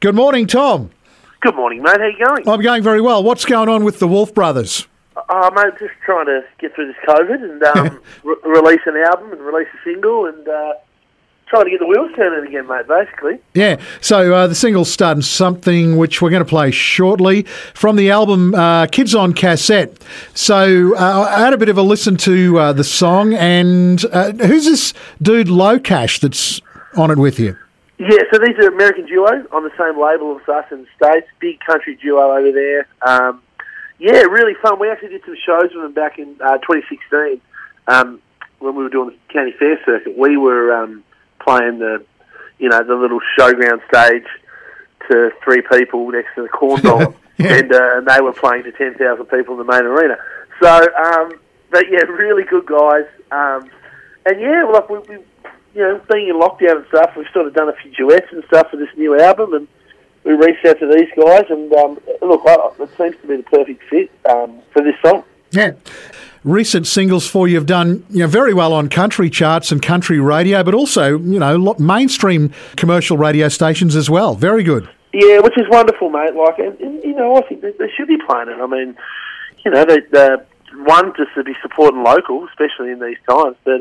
Good morning, Tom. Good morning, mate. How you going? I'm going very well. What's going on with the Wolf Brothers? Mate, just trying to get through this COVID and release an album and release a single and trying to get the wheels turning again, mate, basically. Yeah, so the single's Starting Something, which we're going to play shortly, from the album Kids on Cassette. So I had a bit of a listen to the song, and who's this dude Locash that's on it with you? Yeah, so these are American duo on the same label as us in the States. Big country duo over there. Yeah, really fun. We actually did some shows with them back in 2016 when we were doing the county fair circuit. We were playing the little showground stage to 3 people next to the corn dog, Yeah. and they were playing to 10,000 people in the main arena. So, but yeah, really good guys. And yeah, like we being in lockdown and stuff, we've sort of done a few duets and stuff for this new album, and we reached out to these guys, and look, it seems to be the perfect fit for this song. Yeah. Recent singles for you have done very well on country charts and country radio, but also mainstream commercial radio stations as well. Very good. Yeah, which is wonderful, mate. Like, and I think they should be playing it. I mean, they one just to be supporting local, especially in these times. But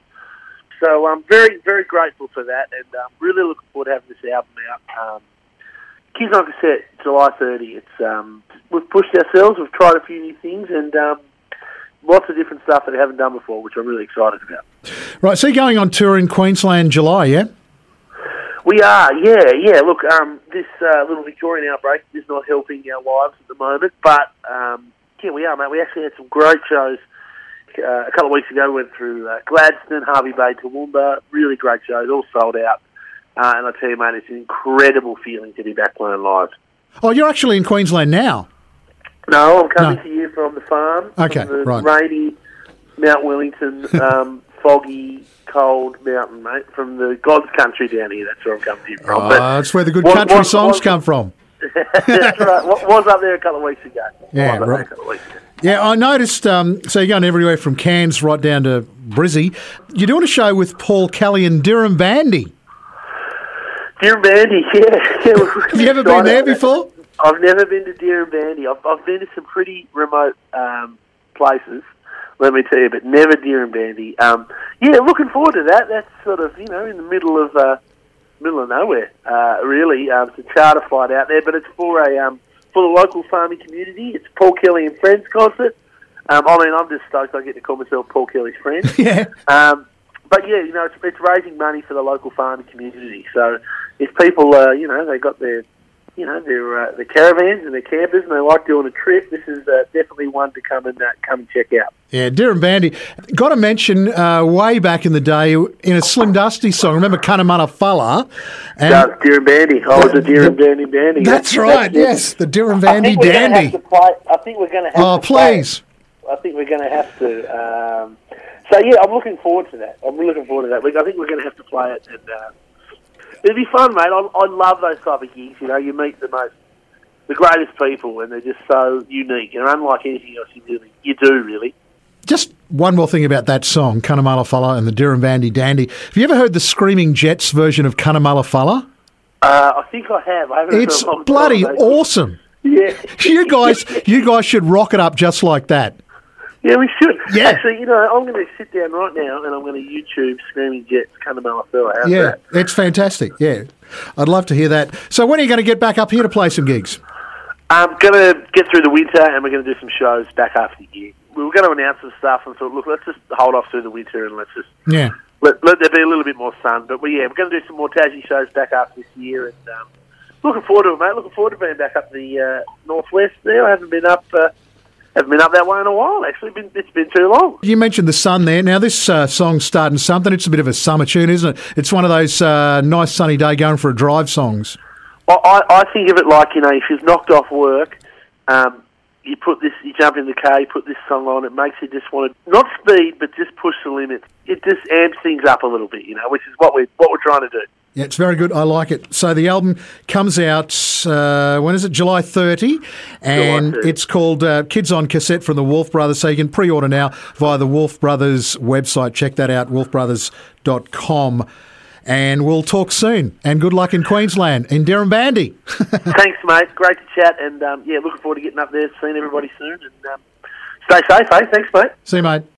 so I'm very, very grateful for that, and really looking forward to having this album out. Kids on Cassette, July 30. It's we've pushed ourselves. We've tried a few new things, and lots of different stuff that we haven't done before, which I'm really excited about. Right, so you're going on tour in Queensland July, yeah? We are, yeah. Look, this little Victorian outbreak is not helping our lives at the moment, but yeah, we are, mate. We actually had some great shows. A couple of weeks ago, we went through Gladstone, Harvey Bay, Toowoomba. Really great shows, all sold out. And I tell you, mate, it's an incredible feeling to be back playing live. Oh, you're actually in Queensland now? No, I'm coming to you from the farm. Okay, from the right. rainy Mount Wellington, foggy, cold mountain, mate. From the God's country down here, that's where I'm coming to you from. That's where the good country songs come from. That's right. Was up there a couple of weeks ago. Yeah, right. Yeah, I noticed, so you're going everywhere from Cairns right down to Brizzy. You're doing a show with Paul Kelly and Dirham Bandy. Dirham Bandy, yeah. Have you ever been there before? I've never been to Dirham Bandy. I've been to some pretty remote places, let me tell you, but never Dirham Bandy. Yeah, looking forward to that. That's sort of, in the middle of nowhere, really. It's a charter flight out there, but it's for the local farming community. It's Paul Kelly and Friends concert. I'm just stoked I get to call myself Paul Kelly's friend. Yeah. But yeah, it's raising money for the local farming community. So if people, they got their caravans and their campers and they like doing a trip, this is definitely one to come and check out. Yeah, Dirham Bandy. Got to mention way back in the day in a Slim Dusty song. Remember Cunnamulla Falla? Dirham Bandy. Oh, the Dirham Bandy. That's right. Yes, the Dirham Bandy Dandy. I think we're going to have to. Oh, please. I think we're going to have to. So yeah, I'm looking forward to that. I think we're going to have to play it, and it'll be fun, mate. I love those type of gigs. You meet the greatest people, and they're just so unique. And unlike anything else you do really. Just one more thing about that song, Cunnamulla Falla and the Dirham Bandy Dandy. Have you ever heard the Screaming Jets version of Cunnamulla Falla? I think I have. I haven't it's bloody awesome. Yeah. You guys should rock it up just like that. Yeah, we should. Yeah. Actually, I'm going to sit down right now and I'm going to YouTube Screaming Jets, Cunnamulla Falla. How's that? It's fantastic. Yeah, I'd love to hear that. So when are you going to get back up here to play some gigs? I'm going to get through the winter and we're going to do some shows back after the year. We were going to announce some stuff and thought, look, let's just hold off through the winter and let's just let there be a little bit more sun. But we're going to do some more Tassie shows back after this year, and looking forward to it, mate. Looking forward to being back up the northwest there. I haven't been up that way in a while, actually. It's been too long. You mentioned the sun there. Now, this song's Starting Something. It's a bit of a summer tune, isn't it? It's one of those nice sunny day going for a drive songs. I think of it like, if you've knocked off work, you jump in the car, you put this song on, it makes you just want to, not speed, but just push the limits. It just amps things up a little bit, which is what we're trying to do. Yeah, it's very good. I like it. So the album comes out, when is it? July 30. And July 30. It's called Kids on Cassette from the Wolf Brothers. So you can pre-order now via the Wolf Brothers website. Check that out, wolfbrothers.com. And we'll talk soon. And good luck in Queensland, in Dirranbandi. Thanks, mate. Great to chat. And, looking forward to getting up there, seeing everybody soon. And stay safe, eh? Thanks, mate. See you, mate.